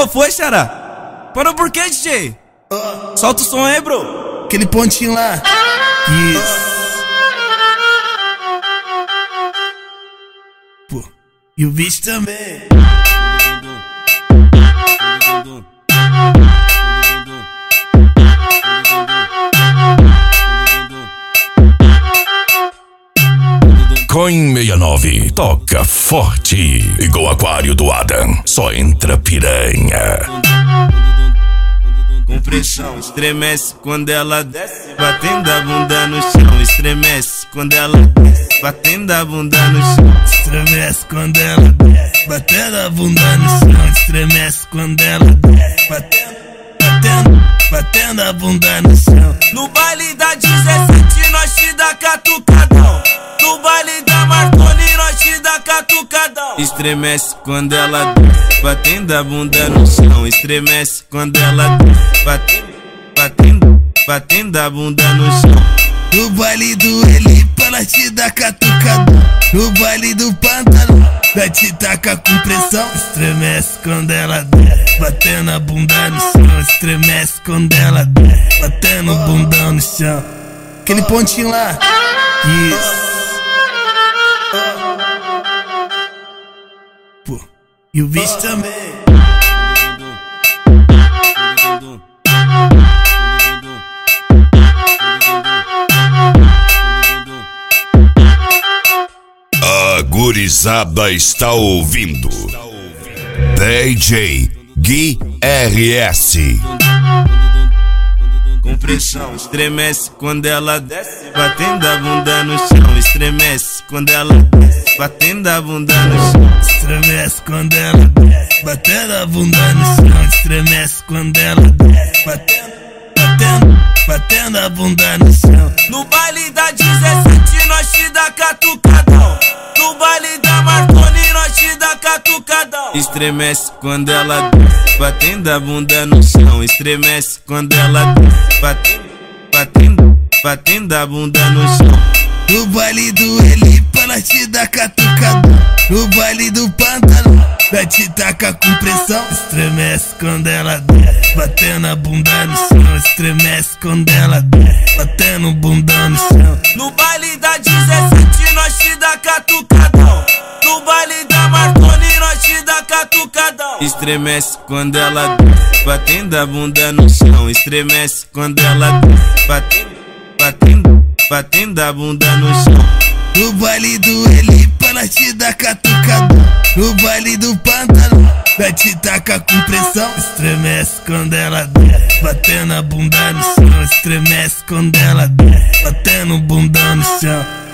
Qual foi, xará? Parou por quê, DJ? Solta o som aí, bro. Aquele pontinho lá. Isso. Pô, e o bicho também. Coin 69 toca forte, igual aquário do Adam, só entra piranha. Com pressão, estremece quando ela desce, batendo a bunda no chão. Estremece quando ela desce, batendo a bunda no chão. Estremece quando ela desce, batendo a bunda no chão. Estremece quando ela desce, batendo a bunda no chão. No baile da 17 nós te dá catucadão. No baile da Marconi nós te dá catucadão. Estremece quando ela desce, batendo a bunda no chão. Estremece quando ela desce, batendo a bunda no chão. No baile do Elipa nós te dá catucadão. No baile do Pantano nós te taca com pressão. Estremece quando ela desce, batendo a bunda no chão. Estremece quando ela desce, batendo o bundão no chão. Aquele pontinho lá. Isso. Pô, e o bicho também. A gurizada está ouvindo DJ Gui RS. Com pressão, estremece quando ela desce, batendo a bunda no chão. Estremece quando ela desce, batendo a bunda no chão. Estremece quando ela desce, batendo a bunda no chão. Estremece quando ela desce, batendo a bunda no chão. No baile da 17 nós te dá catucadão. No baile da Marconi nós te dá catucadão. Estremece quando ela desce, batendo a bunda no chão. Estremece quando ela desce, batendo a bunda no chão. No baile do Elipa nós te dá catucadão. No baile do Pantano nós te taca com pressão. Estremece quando ela desce, batendo a bunda no chão. Estremece quando ela desce, batendo o bundão no chão. No baile da 17 nós te dá catucadão. No baile da Marconi nós te dá catucadão. Estremece quando ela desce, batendo a bunda no chão. Estremece quando ela desce, batendo a bunda no chão. No baile do Elipa nós te dá catucadão. No baile do Pantano nós te taca com pressão. Estremece quando ela desce, batendo a bunda no chão. Estremece quando ela desce, batendo o bundão no chão.